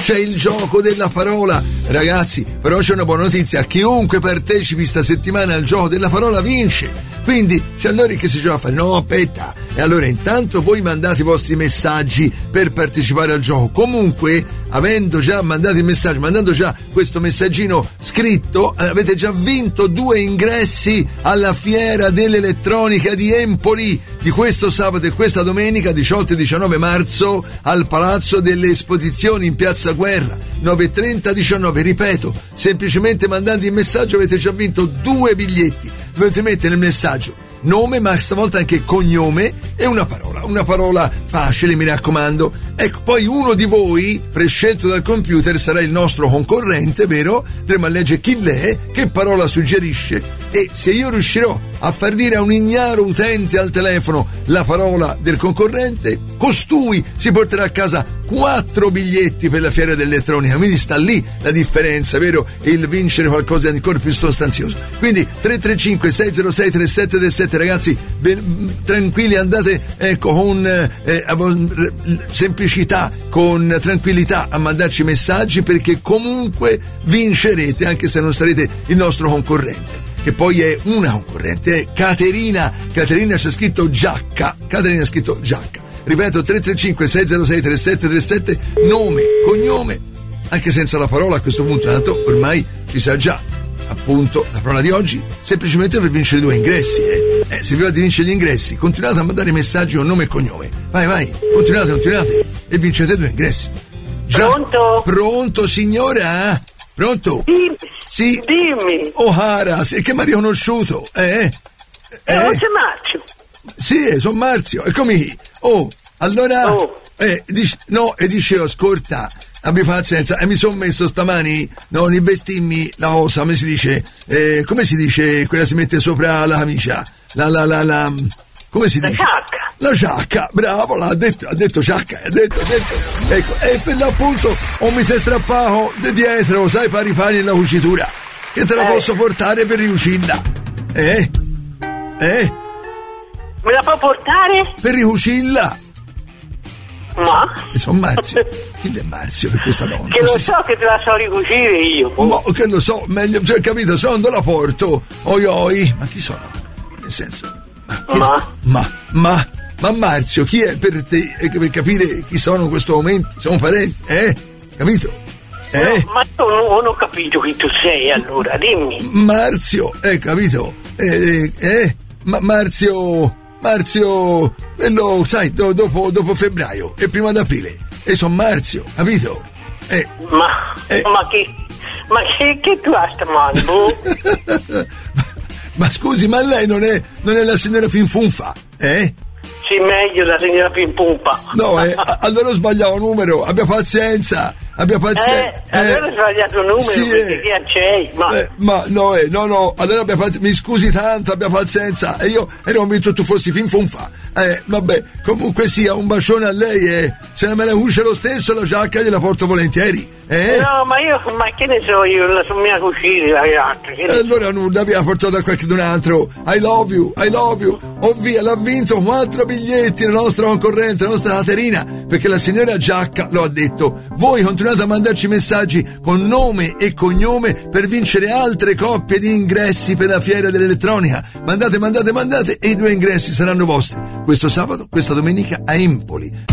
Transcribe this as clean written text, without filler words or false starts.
c'è il gioco della parola. Ragazzi, però c'è una buona notizia: chiunque partecipi sta settimana al gioco della parola vince. Quindi c'è allora che si gioca a fare? No, aspetta. E allora intanto voi mandate i vostri messaggi per partecipare al gioco. Comunque, avendo già mandato il messaggio, mandando già questo messaggino scritto, avete già vinto 2 ingressi alla Fiera dell'Elettronica di Empoli di questo sabato e questa domenica 18 e 19 marzo al Palazzo delle Esposizioni in Piazza Guerra 9:30-19. Ripeto, semplicemente mandando il messaggio avete già vinto 2 biglietti. Dovete mettere nel messaggio nome, ma stavolta anche cognome e una parola facile, mi raccomando. Ecco, poi uno di voi, prescelto dal computer, sarà il nostro concorrente, vero? Andremo a leggere chi l'è, che parola suggerisce, e se io riuscirò a far dire a un ignaro utente al telefono la parola del concorrente, costui si porterà a casa 4 biglietti per la Fiera dell'Elettronica. Quindi sta lì la differenza, vero? Il vincere qualcosa di ancora più sostanzioso. Quindi 335 606 3737, ragazzi, tranquilli, andate con semplicità, con tranquillità a mandarci messaggi, perché comunque vincerete anche se non sarete il nostro concorrente, che poi è una concorrente, è Caterina. Caterina c'è scritto Giacca. Caterina ha scritto Giacca. Ripeto, 335 606 3737, nome, cognome, anche senza la parola a questo punto, tanto ormai ci sa già appunto la parola di oggi, semplicemente per vincere 2 ingressi. Se vi va di vincere gli ingressi, continuate a mandare messaggi con nome e cognome. Vai, continuate e vincete 2 ingressi. Pronto signora? Pronto? Sì. Dimmi. O'Hara, sì, che mi ha riconosciuto? C'è Marzio. Sì, sono Marzio, eccomi. Allora, dicevo, ascolta, abbi pazienza, mi sono messo stamani, non investimmi la cosa, come si dice, quella si mette sopra la camicia, come si dice? La giacca, bravo, ha detto giacca, ha detto, ecco, e per l'appunto mi si è strappato di dietro, sai, pari nella cucitura, che te la posso portare per riuscirla, Me la può portare? Per ricucirla. Ma? Sono Marzio. Chi è Marzio per questa donna? Che lo so che te la so ricucire io. Ma che lo so, meglio, cioè, capito, se non te la porto. Oi. Ma chi sono? Nel senso. Ma Marzio, chi è per te? Per capire chi sono in questo momento? Siamo parenti, Capito? No, ma io non ho capito chi tu sei, allora, dimmi. Marzio, capito? Marzio, quello, sai, dopo febbraio e prima d'aprile. E sono Marzio, capito? Ma che tu hai chiamato? Ma scusi, ma lei non è la signora Finfunfa, Sì, meglio la signora Pimpumpa. No, allora ho sbagliato numero, abbia pazienza. Allora ho sbagliato numero, sì, perché chi c'è? Ma no, allora abbia pazienza, mi scusi tanto, abbia pazienza. E io ero convinto tu fossi Finfunfa. Vabbè, comunque sia, un bacione a lei, se me la cuce lo stesso la giacca gliela porto volentieri. No, ma che ne so io, la so mia cucina, ragazzi. Allora nulla, vi ha portato a qualcun altro. I love you. Ovvia, l'ha vinto 4 biglietti la nostra concorrente, la nostra Caterina, perché la signora Giacca lo ha detto. Voi continuate a mandarci messaggi con nome e cognome per vincere altre coppie di ingressi per la Fiera dell'Elettronica. Mandate e i 2 ingressi saranno vostri questo sabato, questa domenica a Empoli.